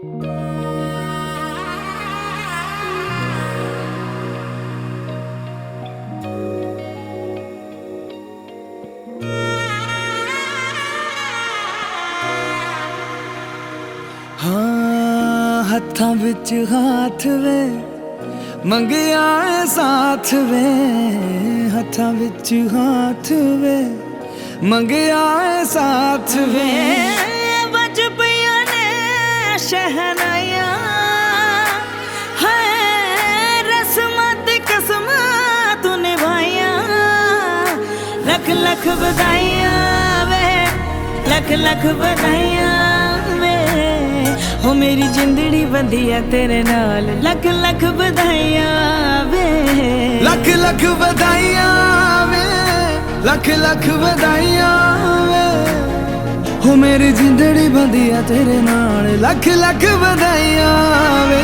हाँ हत्थां विच हाथ वे मंगिया साथ वे, हत्थां विच हाथ वे मंगिया साथ वे। बज पिया ने शहनाया है, रस्मां ते कसमां तू निभाया। लख लख बधाइयां वे, लख लख बधाइयां वे, हो मेरी जिंदड़ी बंधी है तेरे नाल। लख लख बधाइयां वे, लख लख बधाइयां वे, लख लख बधाइयां वे, हो मेरी जिंदड़ी बंधी है तेरे नाल। लख लख बधाइयां वे।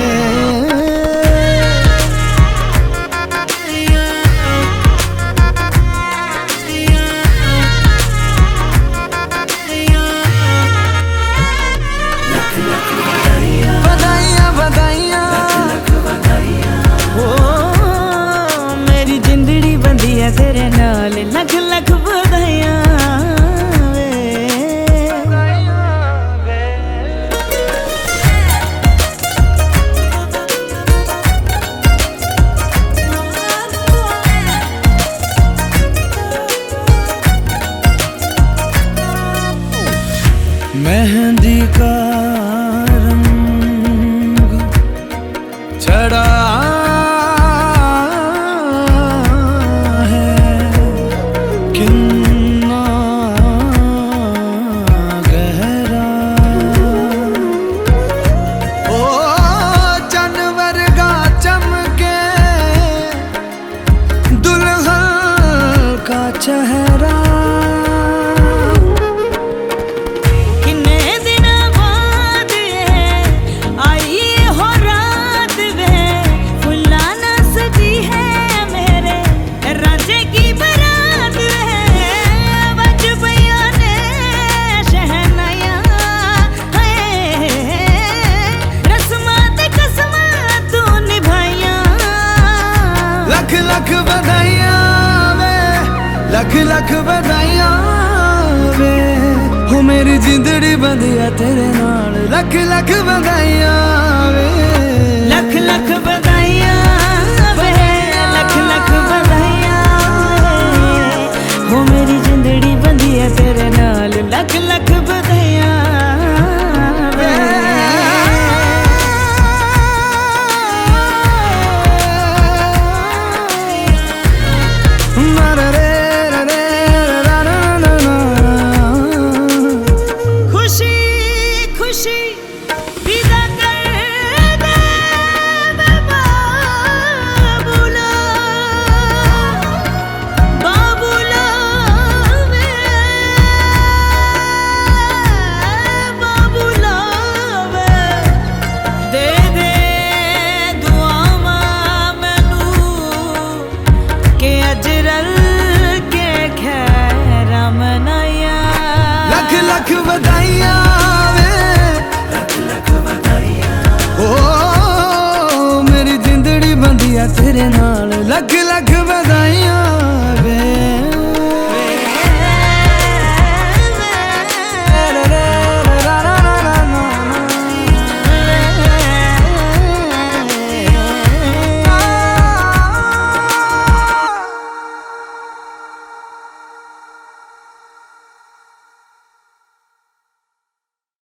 तेरे नाल लख लख बधाइयां वे। मेहंदी का रंग चढ़ा चेहरा किन्ने दिन बाद आई हो रात वे, फुल्ला न सजी है मेरे राजे की बरात है। बज पिया ने शहनाया है, रस्मां ते कसमां तू निभाइया। लख लख बधाइयां वे, लख लख बधाइयां वे, हो मेरी जिंदड़ी बंधी है तेरे नाल। लख लख बधाइयां वे, लख लख बधाइयां वे, लख लख बधाइयां वे, हो मेरी जिंदड़ी बंधी है तेरे नाल। लख लख बधाइयां वे। लख बधाइयां वे, लख लख बधाइयां, ओ मेरी जिंदड़ी बंधी है तेरे नाल। लख लख